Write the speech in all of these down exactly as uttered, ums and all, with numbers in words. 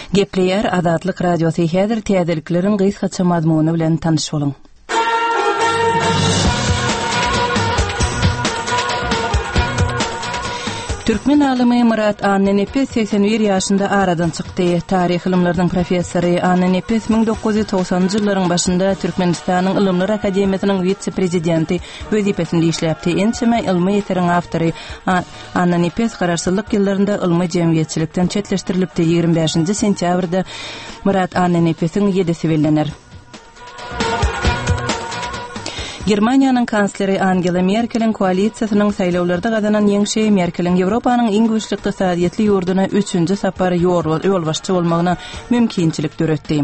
Gepleyer Adatlyk Radiosu häzir täzeliklerin gysgaça mazmuny bilen tanış bolun. Türkmen alimy Murat Annenepes seksen bir ýaşynda aradan çykdy. Taryh ilimläriniň professory Annenepes bin dokuz ýüz togsanjy ýyllaryň başynda Türkmenistanyň Ilimler Akademiýasynyň vitse-prezidenti wezipesinde işläpdi. Ençeme ilmi ýeteriň awtory Annenepes garaşsyzlyk ýyllarynda ilmi jemgyýetçilikden çetleşdirilipdi. ýygrimi beşinji sentýabrda Murat Annenepesiň ýedisi bellener. Germaniýanyň kansleri Angela Merkel'in koalisiýasynyň saýlawlarda gazanan ýeňşe Merkel'in Ýewropanyň iň güýçli ykdysadyýetli ýurduna üçünji sapary ýolbaşçy bolmagyna mümkinçilik döretdi.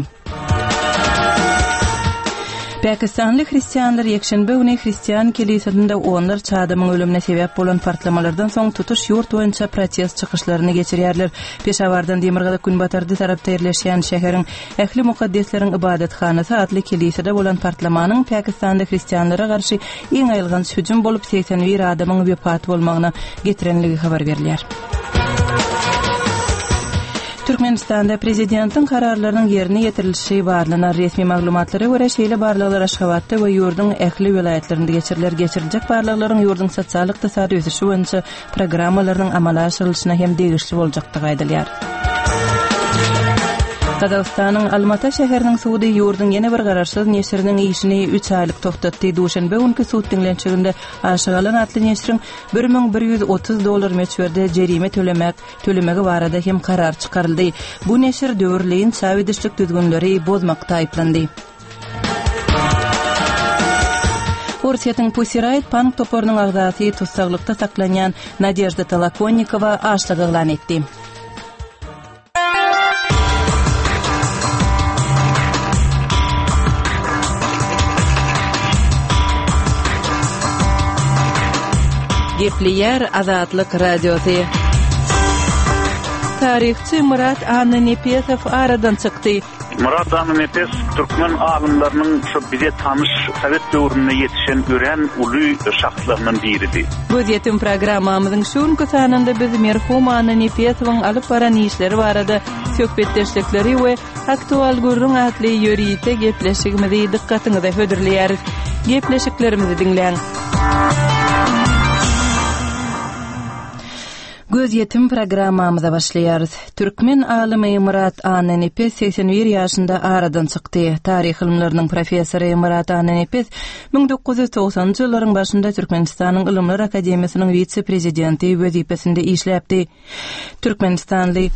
Pakistanly hristiýanlar ýekşenbe güni hristiýan kilisesinde onlar çadamyň ölümine sebäp bolan partlamalardan soň tutuş ýurt boýunça protest çykyşlaryny geçirýärler. Peşawardan Demirgazyk günbatardy tarapda ýerleşýän şäheriň ähli mukaddesleriň ibadethanasy adly kilisede bolan partlamanyň Pakistanda hristiýanlara garşy iň aýylgan hüjüm bolup seksen bir adamyň wefaty bolmagyna getirenligi habar berilýär. Türkmenistanda prezidentiň kararlarynyň ýerine ýetirilişi barlyna resmi maglumatlary görä şeýle barlyklar Aşgabatda we ýurdun ähli vilayetlerinde geçiriler geçiriljek barlyklaryň ýurdun sosial ykdysady ösüşi boýunça programmalarynyň amala aşyrylyşyna hem degişli boljakdygy aýdylýar. Kazakstanyň Almaty şäheriniň sudy ýurdun ýene bir garaşsyz neşriniň işini üç aýlyk toktatdy. Duşanbe günkü sud dinlençiginde aşygalan atly neşriň bir ming bir ýüz otuz dollar meçberde jerime tölemek, tölemegi barada hem karar çykaryldy. Bu neşir döwürleýin çawidişlik düzgünleri bozmakda aýplandy. Russiýanyň Pussy Riot punk toporynyň agzasy tutsaglykda saklanýan Nadezhda Tolokonnikova açlyk elan etdi. Gepleyer Adatlyk Radiosu. Tarihçi Murat Annenepes aradan çykdy. Murat Annenepes Türkmen alymlarynyň şu bize tanış Sowet döwründe ýetişen gören uly şahslarynyň biridi. Bu ýetim programmamyzyň şuňky sanynda biz merhum Annenepesowyň alyp baran işleri barada söhbetleşikleri we aktual gurrun atly ýörüýte gepleşigimizi dikkatiňize hödürleýäris. Gepleşiklerimizi dinleň. Göz yetim programmamyza başlaýarys. Türkmen alymy Murat Annenepes seksen bir ýaşynda aradan çykdy. Taryh ilimläriniň professory Murat Annenepes bin dokuz ýüz togsanjy ýyllaryň başynda Türkmenistanyň Ilimler Akademiýasynyň vitse-prezidenti wezipesinde işläpdi. Türkmenistanly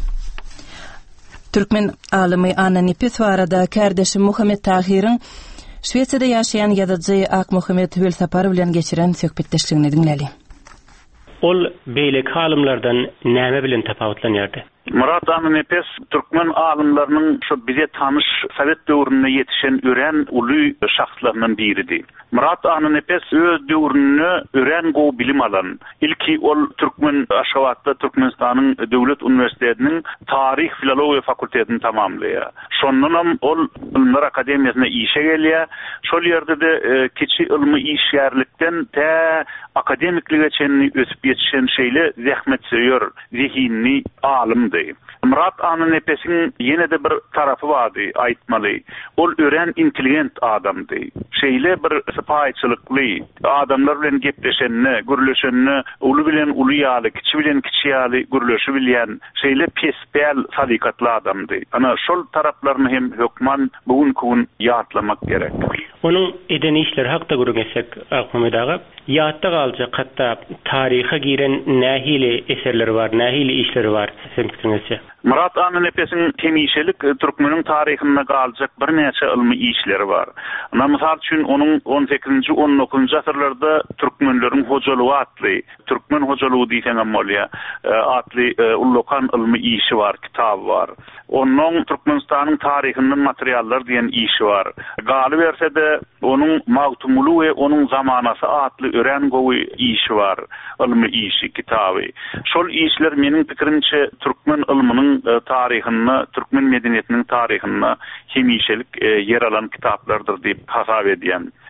Türkmen alymy Annenepes barada kardeşi Muhammed Tahiriň Şweýçarda ýaşaýan ýazyjy Ak Muhammed Hülsapar bilen geçiren söhbetleşigini dinläli. Ol beýlek alymlardan näme bilen tapawutlanýardy? Murat Annenepes Türkmen alymlarynyň şu bize tanış Sowet döwründe ýetişen ören uly şahslarynyň biridi. Murat Annenepes öz döwrüni ören go bilim alan. Ilki ol Türkmen Aşgabatda Türkmenistanyň döwlet universitetiniň tarih filologiýa fakultetini tamamlaýar. Şondan ol Ilimler Akademiýasyna işe gelýär. Şol ýerde de e, kiçi ilmi işgärlikden te akademiklige çenini ösüp ýetişen şeýle zähmet söýür, zihinni alymdy. Murat Annenepesiň ýene de bir tarapy bardy, aýtmaly. Ol ören intelligent adamdy. Şeýle bir sypaýçylykly, adamlar bilen gepleşenni, gürleşenni, uly bilen uly ýaly, kiçi bilen kiçi ýaly gürleşi bilýän, şeýle pesbel, sadykatly adamdy. Ana şol taraplaryny hem hökman bugünkü gün ýatlamak gerek. Onuň eden işleri hakda görünsek, Ahmet aga, ýatda galjak hatda taryha giren nähili eserleri bar, nähili işleri bar. Sen fikriňizçe? Murat Annenepesiň hemişelik Türkmeniň taryhyna galjak bir näçe ilmi işleri bar. Ana mysal üçin onuň on sekizinji on dokuzunji asyrlarda türkmenleriň hojalygy atly, Türkmen hojalygy diýsen bolýar, atly ullokan ilmi işi bar, kitap bar. Onuň Türkmenistanyň taryhynyň materiallar diýen işi bar. Galy berse de onuň magtumulu we onuň zamanasy atly ören gowy işi bar, ilmi işi, kitaby. Şol işler meniň pikirimçe Türkmen ilminiň taryhyny, Türkmen medeniýetiniň taryhyny hemişelik yer alan kitaplardyr diýip hasap edýän.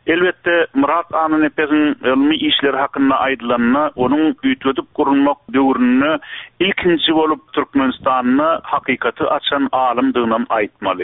Elbette Murat Anın Epes'in ilmi işleri hakkında aydılanına, onun ütüdüp kurulmak dövrününü ilkinci olup Türkmenistan'ını hakikati açan alimdiğinden aytmalı.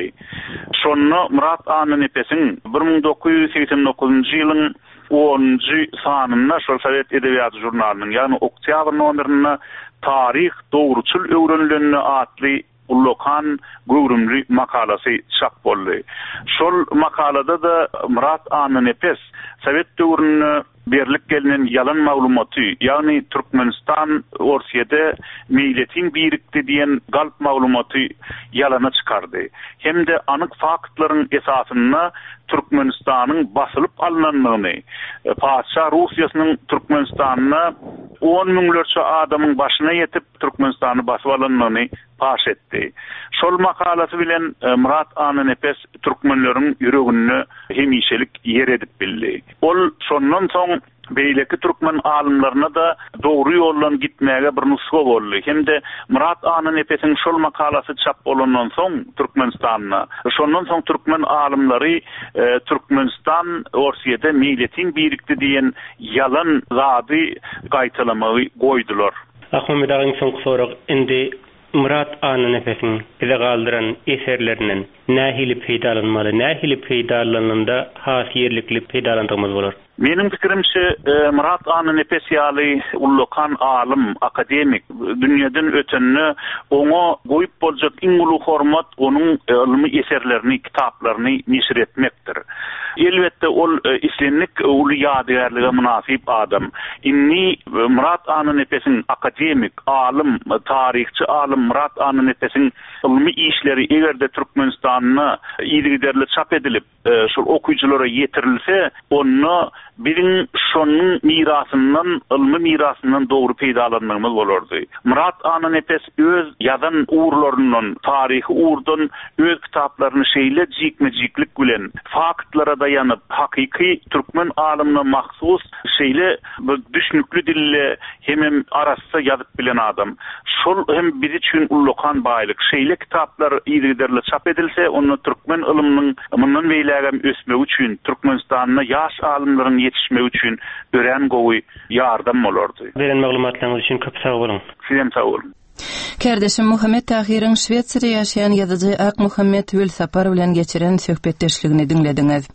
Şonu Murat Anın Epes'in bir ming dokuz yüz seksen dokuzuncu yılın onuncu sanında Şol Sovet Edebiyatı Jurnalının yani Oktyabr numarına tarih doğruçul öwrenlenme atlı Ullokan Gurumri makalası çap boldy. Şol makalada da Murat Anın Epes Sovet döwründe berlik gelinen yalan maglumaty, yani Türkmenistan Orsiýede milletin birikdi diýen galp maglumaty yalana çykardy. Hem de anyk faktlaryň esasyna Türkmenistanyň basylyp alınanlygyny, Paşa Russiýasynyň Türkmenistanyna on miňlerçe adamyň başyna ýetip Türkmenistany basyp alanyny paş etdi. Şol makalasy bilen Murat Anın Epes türkmenleriň ýüregini hemişelik yer edip bildi. Ol şondan soň beýleki türkmen alimlerine da doğru ýoldan gitmäge bir nusga boldy. Hem de Murat Anın Epes'in şol makalasy çap bolandan soň Türkmenistanyna, şondan soň türkmen alimleri e, Türkmenistan Orsiýede milletin birikdi diýen yalan zady gaýtalamagy goýdular. Ahmet Ağa'nın soňky sorak indi Murat Anın Epes'in bize galdyran eserlerinden nähili peýdalanmaly, nähili peýdalananda has ýerlikli peýdalandymyz bolar. Menin pikirimçe e, Murat Anın Epes ýaly ullukan alim, akademik, dünýeden ötenni oňa goýup boljak iň uly hormat onuň ilmi eserlerini, kitaplaryny neşir etmekdir. Elbette ol e, islenlik uly ýadygarlyga münasip adam. Inni Murat Anın Epes'in akademik, alim, tarihçi alim Murat Anın Epes'in ilmi işleri egerde Türkmenistan'na ýygyderli çap edilip e, şol okuyuculara yetirilse, onu birin şonun mirasından, ilmi mirasından doğru peýdalanmamız bolardy. Murat Anın Epes öz ýazan uğurlarından, tarihi uğurdan öz kitaplaryny şeýle jikme-jiklik bilen faktlara daýanyp, hakiki türkmen alimine mahsus şeýle düşnükli dille hemem arasynda ýazyp bilen adam. Şol hem biz üçin ullukan baýlyk. Şeýle kitaplar ýygyderli çap edilse, onu türkmen ilminiň mundan beýlägem ösmegi üçin Türkmenistanyna ýaş alimlaryň yetişme üçin ören gowy ýardam bolardy. Beren maglumatlaryňyz üçin köp sag bolun. Sizem sag bolun. Kardeşim Muhammed Tahir'in Şweýçarda ýaşaýan ýazyjy Ak Muhammed Wül Sapar bilen geçiren söhbetdeşligini dinlediňiz.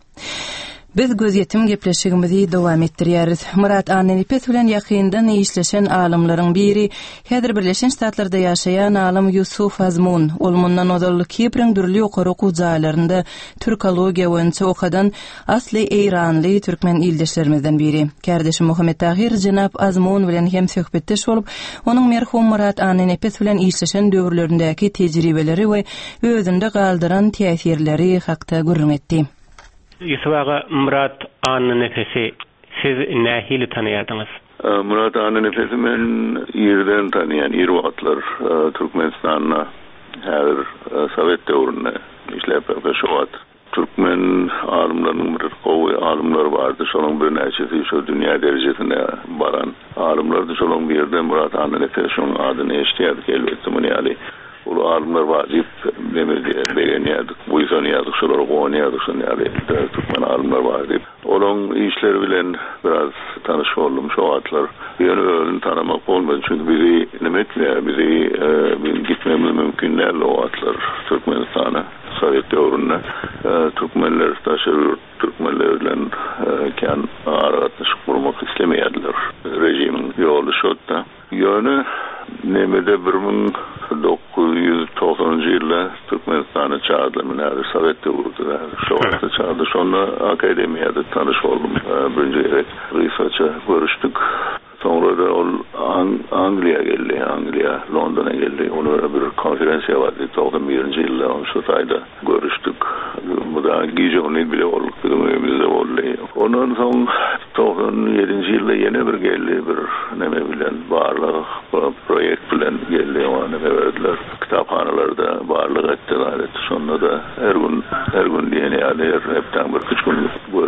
Biz gözyetim gepleşigimizi dowam etdirýäris. Murat Anın Epes bilen ýakyndan işleşen alimlaryň biri häzir Birleşen Ştatlarda ýaşaýan alim Yusuf Azmun. Ol mundan ozally Kiprň dürli okary okuw jaýlarynda türkologiýa boýunça okadan asly Eýranly türkmen ildeşlerimizden biri. Kardeşim Muhammed Tahir Jenap Azmun bilen hem söhbetdeş bolup, onuň merhum Murat Anın Epes bilen işleşen döwürlerindäki tejribeleri we özünde galdyran täsirleri hakda gurrun etdi. Yusuf Ağa, Murat Anın Epes'i siz nähili tanıýardyňyz? Murat Anın Epes'i men ýerden tanıyan, ýer wagtlar Türkmenistanyna häzir Sovet döwründe işläp şowat. Türkmen alimlarynyň bir gowy alimler bardy. Şonuň bir näçesi şu dünýä derejesine baran alimlerdi. Şonuň bir ýerde Murat Anın Epes'iň adyny eşitýärdik elbetde. Muny ýaly ulu alimler vazip demedi beğeniyorduk. Bu yüzden yazdık, şoları oynuyorduk. Yani Türkmen alimler vazip. Onun işleri bilen biraz tanış oldum. Şu atlar yönü öğünü tanımak olmadı. Çünkü bizi nimetler, bizi e, gitmemiz mümkünlerle o atlar Türkmenistan'a. Sovet dövründe e, Türkmenler taşır, Türkmenlerle e, kendi aratlaşıp kurmak istemeyediler. Rejimin yolu şotta. Yönü Nemede bir bin dokuz yüz doksanıncı yılda Türkmenistan'a çağırdı. Minarı Sovet dövrüde. Şu anda çağırdı. Sonra akademiyada tanış oldum. Birinci evet research'a görüştük. Sonra da o Angliya geldi. Angliya, London'a geldi. Ona bir konferansiya vardı. doksan birinci yılda şu sayda görüştük. Bu da Gijon'u bile olduk. Bizim evimizde oldu. Ondan sonra doksan yedinci yılda yeni bir geldi. Bir neme bilen bağırlık projekt bilen geldi. O neme verdiler. Kitaphanelerde bağırlık ettiler. Sonra da her gün her gün diyene yani hepten bir küçük gün görüştük.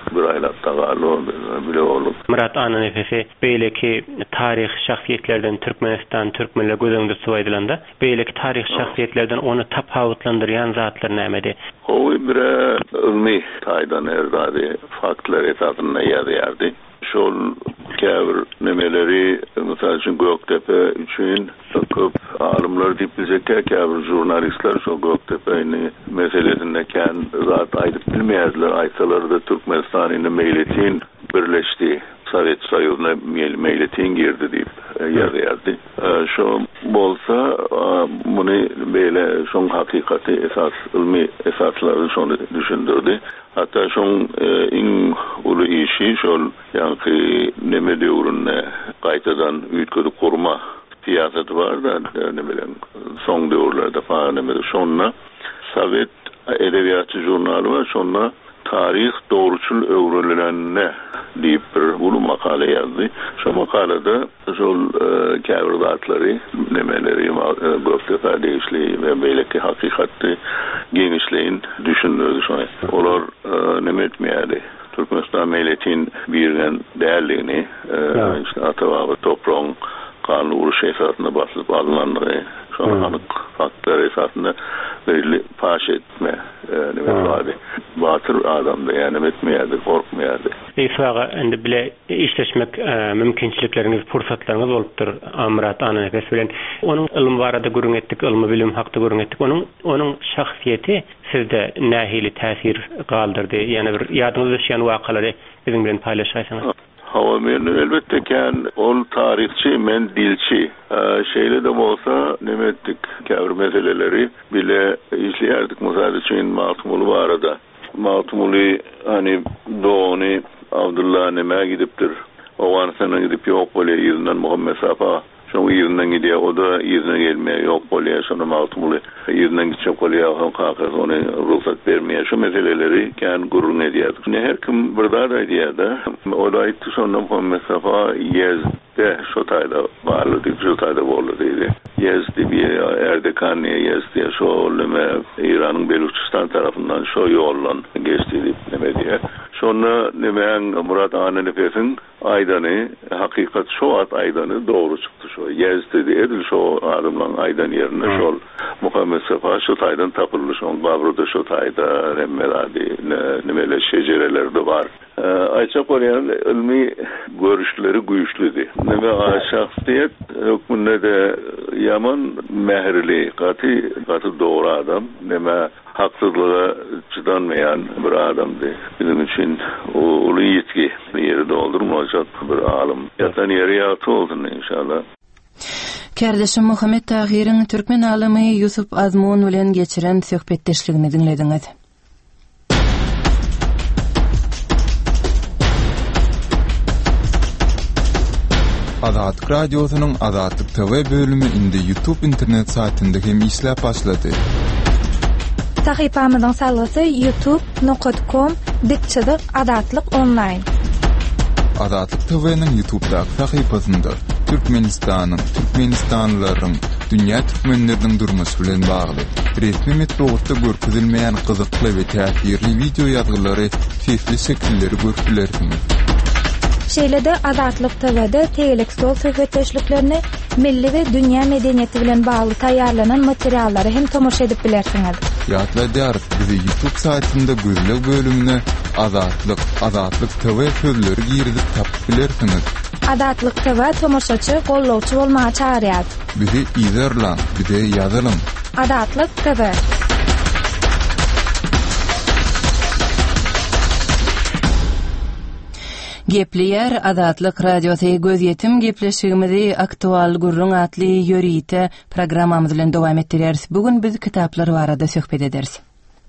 bir aylat tagalo bile olup. Murat Ana nefesi beyleki tarih şahsiyetlerden Türkmenistan, Türkmenler gözüňde suwaydylanda, beyleki tarih şahsiyetlerden onu tapawutlandyran zatlar nämedi? O bir ilmi taýdan erdadi faktlar esasında ýazýardy. Şol käbir nemeleri mesela için Göktepe üçün köp alımlar diýip bilsekkä käbir jurnalistler şol Göktepe'ni meselesinde kän zat aýdyp bilmeýärler, aýsalar da Türkmenistanyň meýletin birleşdi. Sovet Soýuzyna meýletin girdi diýip ýazýardy. Şo bolsa muny beýle şoň hakykaty esas ilmi esaslary şonu düşündirdi. Hatta şoň iň uly işi şol ýa-ni neme döwrüne gaýtadan üýtgüdi kurma siýasaty bar da ne bilen soň döwürlerde falan neme şonla Sovet edebiýatçy jurnaly var, şonla tarih doğruçul öwrülenine diýip bir ulu makale ýazdy. Şu makalada şol käbir zatları nemeleri Göktepe deýişli we beýleki hakykatty genişleýin düşündirdi şonu. Olar neme etmeýärdi. Türkmenistan meýletin birden değerligini, işte ata-baba toprağın kanlı uruş esasında basılıp alınanları, şu an anık faktlar esasında belirli paş etme nemedi. Batır adamda yani etmeyerdi, korkmayerdi. Eysağa indi bile işleşmek mümkinçilikleriniz, fursatlarınız olupdur Murat Ana nefes bilen. Onun ilmi barada görün ettik, ilmi bilim hakda görün ettik. Onun onun şahsiyeti sizde nähili täsir galdyrdy? Yani bir ýadynızda düşýän wakalary biziň bilen paýlaşaýsaňyz. Hava men elbette ken ol tarihçi, men dilçi. Ee, şeyle de olsa ne ettik? Käbir meseleleri bile izleyerdik. Mesela için Maltumulu var arada. Maltumulu hani doğunu Abdullah Neme gidiptir. Oğanısına gidip yok böyle yerinden Muhammed Safa. Şonu yerinden gidiyor. O da yerine gelmeye yok böyle. Şonu Maltumulu yerinden gidecek böyle. Ona ruhsat vermeye. Şu meseleleri kendi gururun ediyorduk. Ne her kim burada da ediyordu. O da itti sonra Muhammed Safa Yezde şotayda varlıdı. Şotayda varlıydı. Yezdi bir Erdekaniye Yezdi'ye şu oğlum İran'ın Beluçistan tarafından şu yollan geçtiydi diye. Sonra nemeyen Murat Ana nefesin aydanı hakikat şu at aydanı doğru çıktı şu. Yezdi diye şu adımlan aydan yerine şu Muhammed Safa şu taydan tapıldı şu Gavru'da şu tayda remmeladi nemele şecereler de var. Ayça Koreyan ilmi görüşleri güçlüydü. Neme şahsiyet hükmünde de yaman mehrli, katı, katı doğru adam. Neme haksızlığa çıdanmayan bir adamdı. Bizim için o ulu yetki yeri doldurmayacak bir alim. Yatan yeri yatı oldun inşallah. Kardeşim Muhammed Tahir'in Türkmen alimi Yusuf Azmun bilen geçiren söhbetdeşligini dinlediniz. Azatlyk radiosynyň Azatlyk T V bölümi indi YouTube internet saytynda hem işläp başlady. Sahypamyzyň salgysy youtube nokta com dikçidir Azatlyk online. Azatlyk T V'niň YouTube'daky sahypasynda Türkmenistanyň, Türkmenistanlylaryň, dünýä türkmenleriniň durmuşy bilen bagly resmi metodda görkezilmeýän gyzykly we täsirli video ýazgylary, sesli şekilleri görülersiniz. Şeýlede Azatlyk T V'de tegelik stol söhbetdeşliklerini milli we dünýä medeniýeti bilen bagly taýýarlanan materiallary hem tomoşa edip bilersiňiz. Ýatlaýar, bizi YouTube saytynda gözlek bölümine Azatlyk, Azatlyk T V sözleri girdip tapyp bilersiňiz. Azatlyk T V tomoşaçy, gollawçy bolmagy çağırýar. Bizi izlerler, bize ýazalym. Azatlyk T V. Gepleýär Azatlyk radiosy göz ýetim gepleşigimizi aktual gurrun atly ýörite programmamyz bilen dowam etdirýäris. Bugün biz kitaplar barada söhbet ederiz.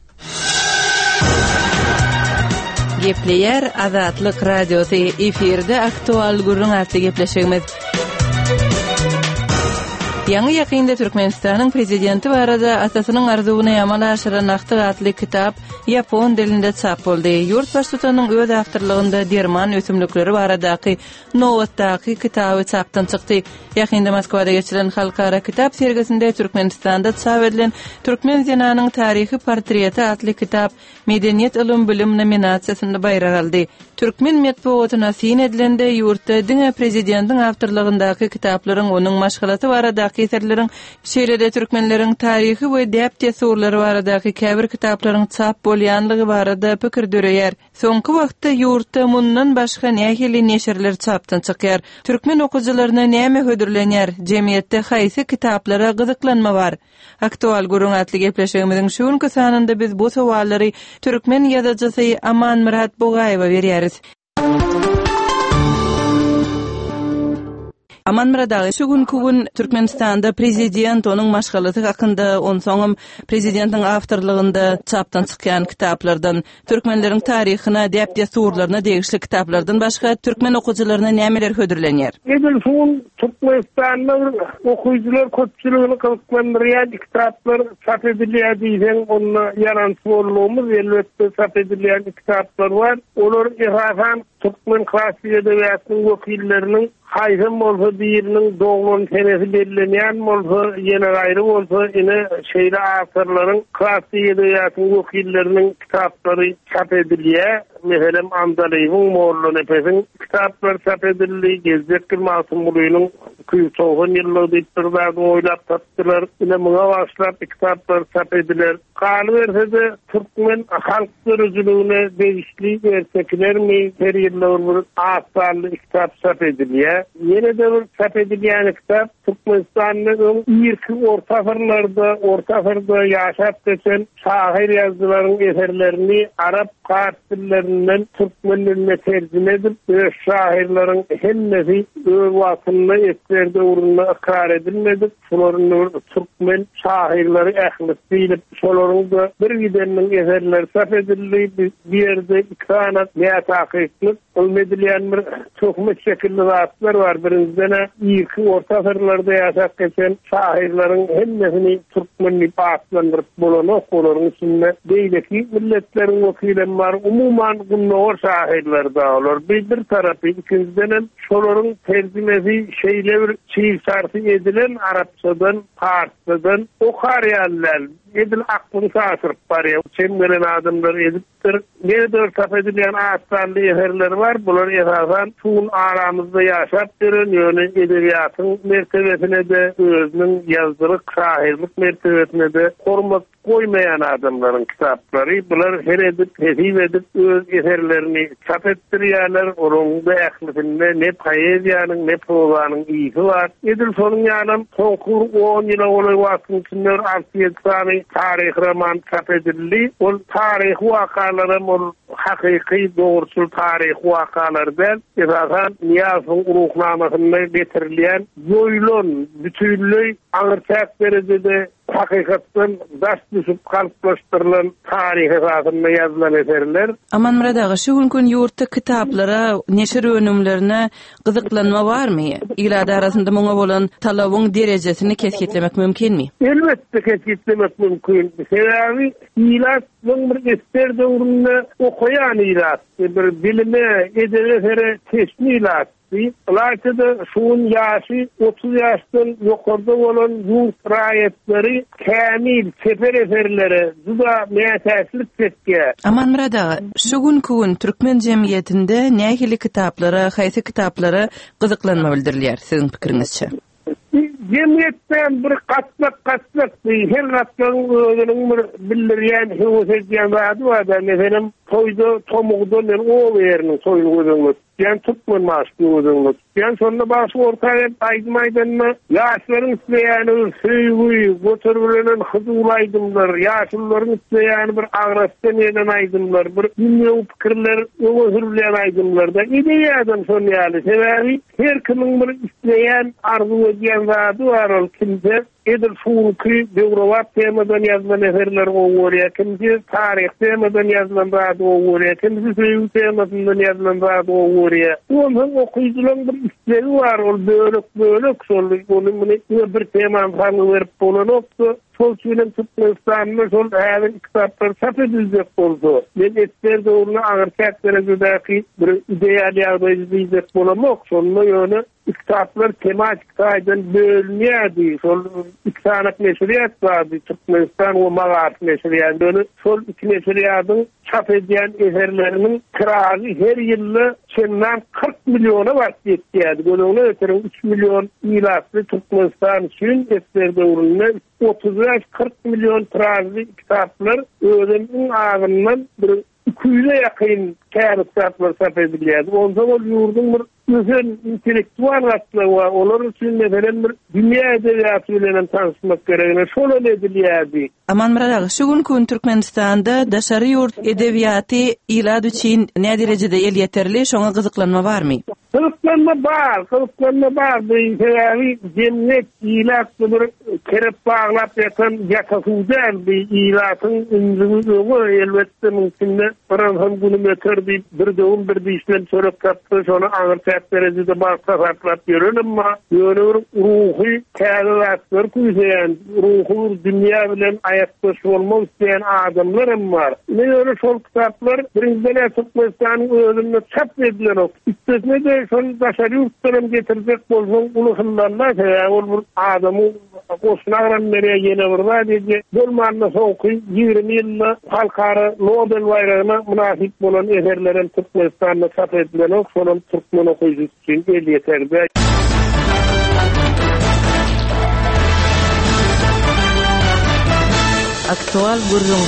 Gepleýär Azatlyk radiosy efirde aktual gurrun atly gepleşigimiz. Ýa-ni ýakynda Türkmenistanyň prezidenti barada atasynyň arzuwyny amal aşyran Akty atly kitap Ýapon dilinde çap boldy. Ýurt başçysynyň öz awtorlygynda derman ösümlikleri baradaky nowatdaky kitaby çapdan çykdy. Ýakynda Moskwada geçiren halkara kitap sergisinde Türkmenistanda çap edilen Türkmen zenanyň taryhy portreti atly kitap Medeniýet ilim bilim nominasiýasynda baýrak aldy. Türkmen medeniýetyna sin edilende ýurtda diňe prezidentiň awtorlygyndaky kitaplaryň onuň maşgalaty baradaky eserleriň şeýlede türkmenleriň taryhy we däp tesurlary baradaky käbir kitaplaryň çap bolýanlygy barada pikir döreýär. Soňky wagtda ýurtda mundan başga nähili neşirler çapdan çykýar. Türkmen okuwçylaryna näme hödürlenýär? Jemgyýetde haýsy kitaplara gyzyklanma bar? Aktual gurun atly gepleşigimiziň şuňky sanynda biz bu sowallary türkmen ýazgysy Aman Murat Bogaýewa berýäris. Aman Murat, şu gün kugun Türkmenistanda prezident onuň maşgalaty hakynda onsoňam prezidentiň awtorlygynda çapdan çykýan kitaplardan türkmenleriň taryhyna, däp desurlaryna degişli kitaplardan başga türkmen okuwçylaryna nämeler hödürlenýär? Edil şuň Türkmenistanyň okuwçylar köpçüligini kılyklandyrýan kitaplar çap edilýär diýen onu ýarançy bolmamyz elbetde çap edilýän kitaplar bar. Olar esasan Türkmen klassik edebiýatynyň wekilleriniň haýsym bolsa biriniň doglan senesi bellenýän bolsa ýene gaýry bolsa ine şeýle awtorlaryň klassik edebiýatynyň wekilleriniň kitaplary çap edilýär. Meselem Andalaýyň Molla Nepesiň kitaplar çap edildi. Gezdek Masum Bulynyň Küýtoğun ýyllygy diýipdirler, oýlap tapdylar. Ine muňa başlap kitaplar çap ediler. Galy bersede Türkmen halk görüjüligine degişli gerçeklermi her ýyllar bir asarly kitap çap edilýär. Ýene de bir çap edilýän kitap Türkmenistanyň ýerki orta asyrlarda, orta asyrda ýaşap geçen şahyr ýazgylaryň eserlerini arap kart dillerinden Türkmen diline terjime edip, öz şahyrlaryň hemmesi öz wagtynda eserde urunna ikrar edilmedi. Şolaryň Türkmen şahyrlary ähli diýilip, şolaryň da bir gidenniň eserleri çap edildi. Bir ýerde ikranat ýa-takyplyk olmedilýän bir töhmet şekilli zatlar bar. Birinciden ýerki orta asyrlarda ýaşap geçen şahyrlaryň hemmesini Türkmenli batlandyryp bolan okularyň içinde beýleki milletleriň wekilleri bar. Umuman gunnawar şahyrlar da olar. Bir, bir tarapy ikinciden şolaryň terjimesi şeýle bir çiğ sarfy edilen arapçadan, farsçadan okarýarlar. Edil aklını saçırıp var ya, çemgelen adımlar ediptir. Ne dört çap edilýän asarly eserler var, bular esasan şuň aramyzda ýaşap duran ýöne edebiýatyň mertebesine de özüniň ýazgyryk, şahyrlyk mertebesine de hormat koymayan adamların kitapları, bular her edip, hesip edip öz eserlerini çap ettirýärler. Orunda ählifinde ne poeziýanyň, ne prozanyň iýisi var. Edil şonuň ýanam soňky on ýyla olay wagtyň içinde Alfiyet tarih roman çap edildi. Ol tarih wakalary ol hakyky dogrusul tarih wakalardan esasan Niýazyň ruhnamasyna getirilýän ýoýlan bütünlüğ aňyrçak derecede hakykatdan daş düşüp kalıplaştırılan tarih esasında yazılan eserler. Aman Murat, şu gün ýurtda kitaplara, neşir önümlerine gyzyklanma barmy? Ýyllar arasynda muňa bolan talabyň derejesini keskitlemek mümkinmi? Elbetde keskitlemek mümkin. Sebebi ýyllar bir eser döwründe okuyan ýyllar, bir bilime, edebiyata teşnîlat. Olaýsa-da şuň ýaşy otuz ýaşdan ýokarda bolan ýurt raýatları kämil sefer eserleri juda mätäsirlik etdi. Aman Murat, şu gün türkmen jemgyýetinde nähili kitaplara, haýsy kitaplara gyzyklanma bildirilýär siziň pikiriňizçe? Jemgyýetden bir gatlak gatlak her gatlaryň özüniň bir bildirýän hewesediýän wady bar. Meselem toýda tomugda men o beriniň soýulgyny ýan tutman maşdy özüňiz. Ýan şonda baş ortaýa aýdmaýdanma ýaşlaryň isleýäni söýgüy, götürülen hyzulaýdymlar, ýaşlaryň isleýäni bir agrasdan ýenen aýdymlar, bir ýyňy pikirler öňürleýän aýdymlar da ideýadan şonu ýaly. Sebebi her kimiň bir isleýän arzu edýän wady bar, ol kimse edil şuurki döwrewat temadan yazılan eserler goýarýar, kimisi taryh temadan yazılan zat goýarýar, kimisi söýgü temadan yazılan zat goýarýar. Onuň okuýjylaryň bir isleri var, ol bölek bölek şol ony bir temany hany berip bolanokdy. Sol çiğnem Türkmenistan'ın sol häzir kitaplar çap edilecek boldy. Men etler döwrüne agyr kätlerindäki bir ideal ýagdaýy diýjek bolamok. Şonda ýöne kitaplar tematik taýdan bölünýärdi. Sol iki tane neşriyat bardy. Türkmenistan we Magat neşriyatı. Sol iki neşriyatyň çap edýän eserleriniň tirazy her ýyly çendan kırk milyona wagt etýärdi. Bolany ötürü üç milyon ýylasy Türkmenistan üçin etler döwrüne otuz kırk milyon tirazlı kitaplar öğrenmenin ağından bir iki yüze yakın kâr kitaplar sap edilýärdi. Onda o yurdun bir özel intellektual rastlary var. Onlar üçin meselen bir dünýä edebiýaty bilen tanışmak gerekli. Şol edilýärdi. Aman Murad, şu gün Türkmenistanda daşary ýurt edebiýaty ilad üçin ne derejede el ýeterli, şoňa gyzyklanma barmy? Kılıklanma bar, kılıklanma bar. Bir cennet ilatlı bir kerep bağlap yatan yakasıdan bir ilatın ünlüğü elbette mümkünle Fransa'nın bunu meterdi bir doğum bir de işlem çörek kaptı sonra ağır tepkerezi de başka farklat görün ama yönür ruhu kârılatlar kuysayan ruhu dünya bilen ayaktaşı olmak isteyen adamlarım var. Ne yönür sol kitaplar birinciden Türkmenistan'ın özünde çap edilen o. İstesine de son daşary ýurtlarym getirecek bolsaň ulugynlarla ya ol adamy goşnagram nereye ýene bir diýje bolmanda soňky ýygrimi ýylla halkara Nobel bayramyna münasip bolan eserlerim Türkmenistanda çap edilen ok şonun türkmen okuyjy üçin el ýeterdi. Aktual gurrun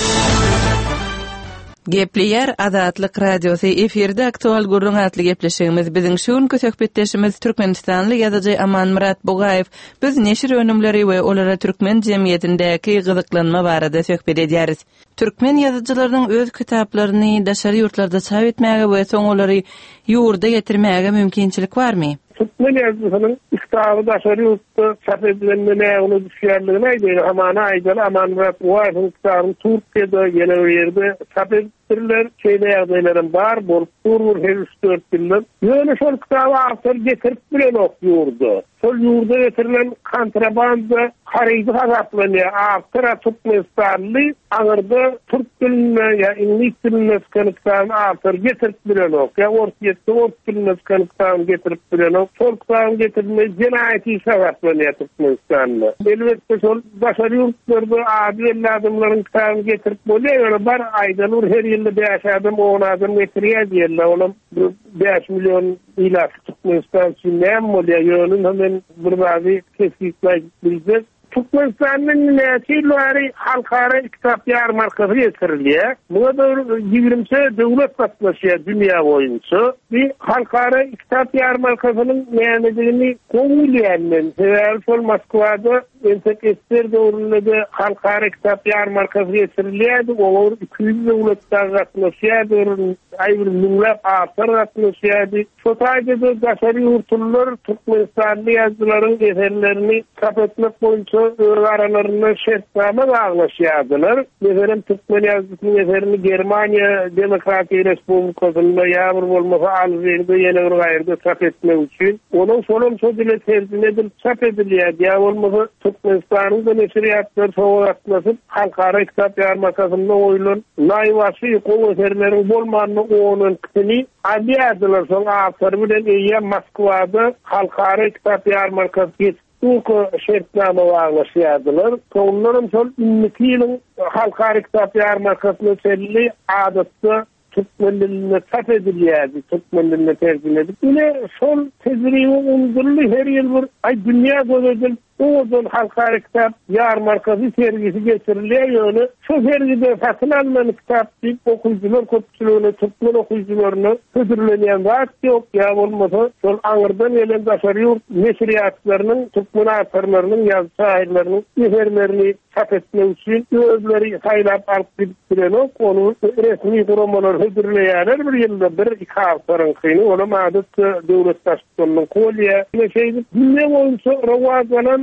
Gepleyer Adatlyk Radiosy efirde aktual gurrun atly gepleşigimiz biziň şuňky söhbetdeşimiz Türkmenistanly ýazyjy Aman Murad Bogaýew biz neşir önümleri we olara türkmen jemgyýetindäki gyzyklanma barada söhbet edýäris. Türkmen ýazyjylarynyň öz kitaplaryny daşary ýurtlarda çap etmäge we soň olary ýurda getirmäge mümkinçilik barmy? Türkmen ýazyjynyň kitabı daşary ýurtda çap edilenmene onu düşýärligine aýdyr. Hamana aýdyr Aman Murad Bogaýewiň kitaby Türkiýede ýene bir ýerde çap edilir. Şeýle ýagdaýlarym bar, bol tur her üç dört ýyllar. Ýöne şol kitaby artar getirip bilen okýurdy. Şol ýurda getirilen kontrabanda harydy hazaplanýar. Artar Türkmenistanly aňyrda türk diline ýa ingliz diline skanypdan artar getirip bilen ok. Ýa ortaýetde ort diline skanypdan getirip bilen ok. Şol kitaby getirme jenaýaty hazaplanýar Türkmenistanly. Elbetde şol daşary ýurtlarda adil adamlaryň kitaby getirip bolýar. Bar aýdan her ýylda beş adam on adam getirýär diýerler. Olam beş milyon ila Türkmenistan üçin näme bolýar ýönün hemen bir bazy kesipler bildik. Türkmenistan'ın nesilleri halkara kitap yarmarkası getirilýär. Buna da ýigrimçe döwlet gatnaşýar dünýä boýunça. Bir halkara kitap yarmarkasynyň nämedigini goýulýarmyn. Sebäbi şol Moskwada ensekler döwründe halkara kitap yarmarkası getirilýärdi. Olar iki yüz döwletler gatnaşýardy. Aýbyr müňläp asar gatnaşýardy. Şo taýda daşary ýurtlar Türkmenistanly ýazgylaryň eserlerini çap etmek boýunça aralarında şertname bağlaşýardylar. Mesela Türkmen ýazgysının eserini Germaniýa Demokratik Respublikasynda ýa-bir bolmasa Aljeride ýene bir gaýerde çap etmek üçin onuň şolum şo dile terjime edilip çap edilýär. Ýa bolmasa Türkmenistanyň da neşriýatlar soňratlasyp halkara kitap ýarmarkasyna oýulan naýwasy gowy eserleriň bolmagyny onuň kitini alýardylar. Soň asar bilen ýa Moskwada halkara kitap ýarmarkasy Uko şertname bağlaşýardylar. Onların şol ümmeti ýylyň halkara kitap ýarmarkasyna selli adatda Türkmen diline çap edilýärdi. Türkmen diline terjime edilip. Ine şol tezribi undurly her ýyl bir ay dünýä gözedil Oğuz'un halkara kitap yarmarkası sergisi getirilýär ýöne. Şu sergide satyn alnan kitap diýip okuyjylar köpçüligine Türkmen okuyjylaryna hödürlenýän zat ýok. Ýa bolmasa şol aňyrdan gelen daşary ýurt neşriýatlarynyň Türkmen asarlarynyň ýaz şairlerining eserlerini çap etmek üçin özleri saýlap alyp bilen ok. Onu resmi guramalar hödürleýärler bir ýylda bir iki haftaryň kyny. Ona madat döwlet taşdyrynyň kolýa. Ine şeýdi dünýä boýunça rowajlanan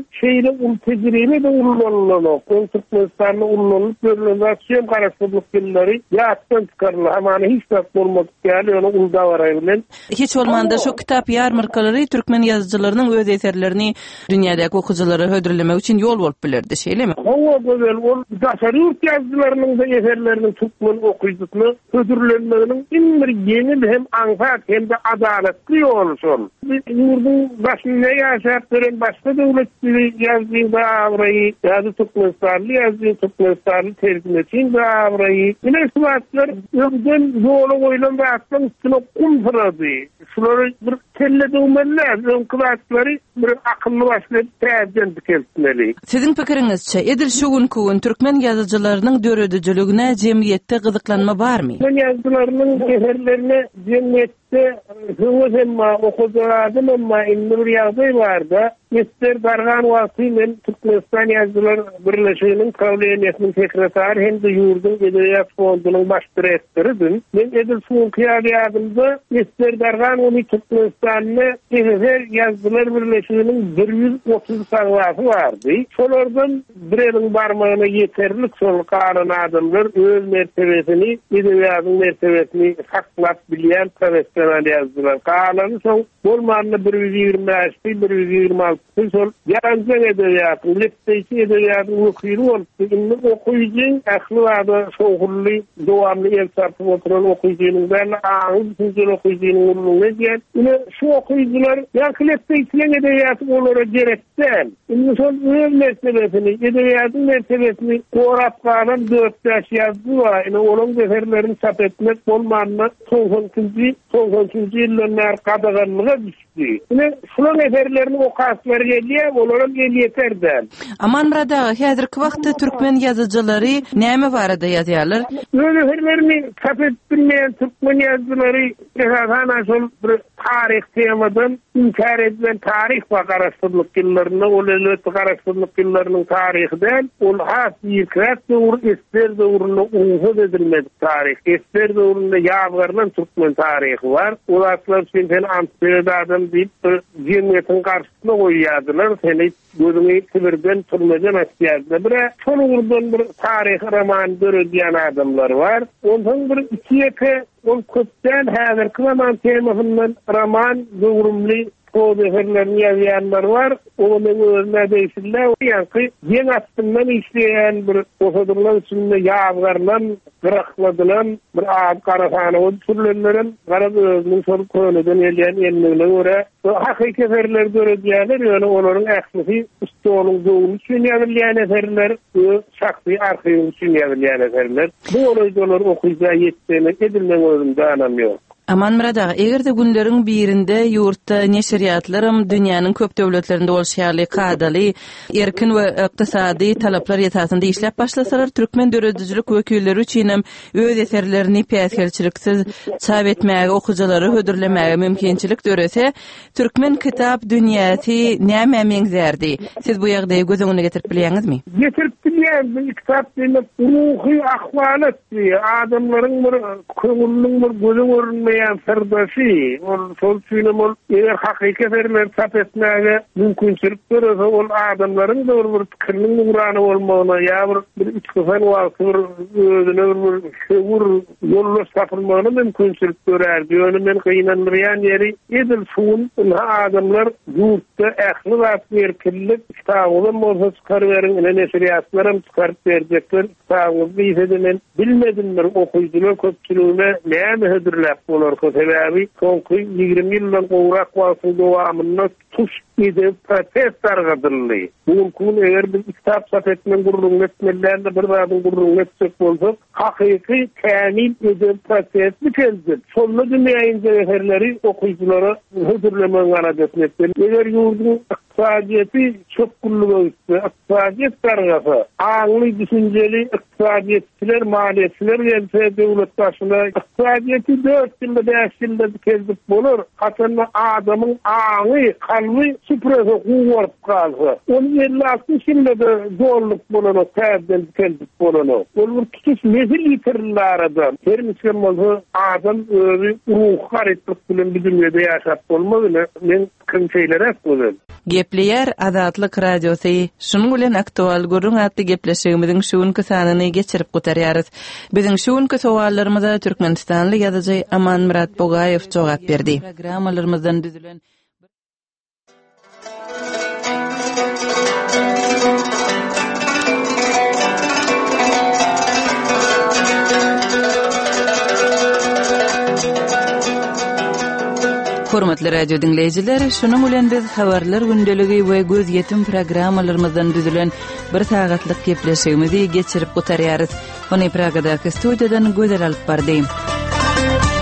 şeyle ul tecrübe de ullanılan o Türkmenistan'da ullanıp görülen karasızlık yılları yattan çıkarılı ama hiç de olmak yani onu ulda varabilen. Hiç olmanda şu kitap yarmarkaları Türkmen yazıcılarının öz eserlerini dünyadaki okucuları hödürlemek için yol bolup bilirdi şeyle mi? O güzel ol tasarruf yazıcılarının da eserlerinin Türkmen okuyucusunu hödürlenmenin en bir yeni hem anfat hem de adaletli olsun. Yurdun başında yaşayıp gören başka devletleri yazdığı da avrayı yazı Türkmenistanlı yazdığı Türkmenistanlı tercüme için de avrayı. Yine sıvatlar ömden yolu koyulan da aklın üstüne kum fırladı. Şunları bir kelle doğmalılar. Ön kıvatları bir akıllı başlayıp tercüme dikeltmeli. Sizin fikirinizçe Edil Şogun Türkmen yazıcılarının dörödücülüğüne cemiyette gıdıklanma var mı? Türkmen yazıcılarının eserlerine cemiyette hıvız emma okuduğadım ama indi bir yazı vardı. Mister Dargan Vasıyla Türkmenistan Yazıcılar Birleşiğinin Kavliyeniyetinin sekretari hem de yurdun Edebiyat Fondu'nun baş direktörüdüm. Ben Edil Şogun kıyalıyadımda Mister Dargan onu Türkmenistan'la Eser Yazıcılar Birleşiğinin bir yüz otuz sagvası vardı. Şolardan birinin barmağına yeterlik sol karın adımlar öz mertebesini, edebiyatın mertebesini saklap bilen profesyonel yazdılar. Kalanı son bolmanlı bir yüz yirmi beş, bir yüz yirmi altı sol yarancı edebiyatın, lepteki edebiyatın okuyunu olup, şimdi okuyucun aklı adı soğurlu, doğamlı el sarfı oturan okuyucunun ben ağız güzel okuyucunun urluğuna diyen, yine şu okuyucular yankı leptekilen edebiyatı onlara gerekten, şimdi son öz mertebesini, edebiyatın mertebesini korap kalan dört yaş yazdı var, yine onun deferlerini sap etmek bolmanlı son sonkuncu, son sonkuncu yıllarına kadağanlığa düştü. Yine şunun eserlerini okaslar geliyor, onların geliyor yeterden. Aman burada, hazırki vakti Türkmen yazıcıları neyme varada yazıyorlar? Öyle eserlerini sap ettirmeyen Türkmen yazıcıları esasana son bir tarih temadan inkar edilen tarih var karıştırılık yıllarına, o lelötü karıştırılık yıllarının tarihinden, o has yıkrat doğru ister doğruna uğuz edilmedik tarih. İster doğrunda yağvarılan Türkmen tarihi var. Ulaşlar şimdi Amsterdam'dan deyip cemiyetin karşısına koyuyordular. Seni gözünü kıvırdan turmadan açıyordular. Bir son uğurdan bir tarih roman dörödiyen adamlar var. Ondan bir ikiye pe on köpten hazır kılaman temasından roman doğrumlu o deferlerini yazıyanlar var. Onun önüne değişirler. Yani yen astından işleyen bir osadırlar üstünde yağlarla kırakladılan bir ağab karasana o türlerlerin karab özünün sorup koyunudan eleyen ellerine göre hakiki eserler göreceğler. Yani onların eksisi üstü onun doğum için yazılayan eserler şahsi arşivin için yazılayan eserler. Bu olaydalar okuyucuya yettiğini edilmen özünde anlamıyor. Aman Murada, eger de günlerin birinde yurtta neşriyatlarım dünyanın köp devletlerinde olşarlı, kadalı, erkin ve iktisadi talaplar yetasında işlep başlasalar, Türkmen dörödücülük vekilleri için öz eserlerini piyaskerçiliksiz çap etmeye, okucuları hödürlemeye mümkünçilik döröse, Türkmen kitap dünyası näme meňzerdi? Siz bu ýagdaýy göz öňüne getirip bilýäňiz mi? Getirip bilýär, kitap diýip ruhy ahwalat diýip adamlaryň bir köňüllüň bir gözü görünmeýän sırdaşı, ol sol süýlemol eger hakyký eserler çap etmäge mümkinçilik görse, ol adamlaryň da bir pikiriniň nurany bolmagyna ýa bir üç kefen wagty bir özüne bir şegur ýollar tapylmagyna mümkinçilik görärdi. Ýöne men gynanýan ýeri Edil Şogun adamlar ýurtda ähli we erkinlik kitapyny bolsa çykaryp berin, ene neşriyatlarym çykaryp berjekler. Kitapyny biýseden bilmedimler, okuyucular köpçüligine näme hödürläp bolar? Sebebi soňky ýygrimi ýyldan gowrak wagtyň dowamyna tuş edip protest targadyldy. Mümkin eger biz kitap çap etmen gurrun etmelerinde bir badyň gurrun etsek bolsak, hakyky kämil edip protest bikeldi. Şonda dünýäň eserleri okuyuculara hödürlemen garadat etdi. Eger ýurdun iqtisadiýeti çok kullugy, iqtisadiýet tarapy, aňly düşünjeli iqtisadiýetçiler, maliýetçiler gelse döwlet başyna iqtisadiýeti dört ýylda beş ýylda kezdip bolar. Hatta adamyň aňy, kalby süprese guwup galsa. on elli altmış ýylda zorluk bolan, täzeden kezdip bolan. Ol bir tutuş mezil ýitirilýär adam. Her miskin bolsa adam özi ruh garyplyk bilen bir dünýede ýaşap bolmagy men kym şeyler etmeli. Gep Gepleyer Azatlyk radiosu. Şunuň bilen aktual görüň atly gepleşigimiziň şuňky sanyny geçirip gutarýarys. Biziň şuňky sowallarymyza Türkmenistanly ýazyjy Aman Murat Bogaýew jogap berdi. Programmalarymyzdan düzülen Hormatly radio dinleýijiler, şunuň bilen biz habarlar gündeligi we göz ýetim programmalarymyzdan düzülen bir sagatlyk gepleşigimizi geçirip gutarýarys. Ony Pragadaky studiýadan gözel alyp bardym.